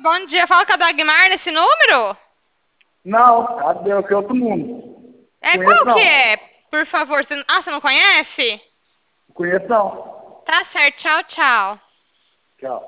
bom dia. Fala com a Dagmar nesse número? Não, cadê o que outro mundo? É, Conheço qual que não. é? Por favor. Você não conhece? Conheço não. Tá certo. Tchau, tchau. Tchau.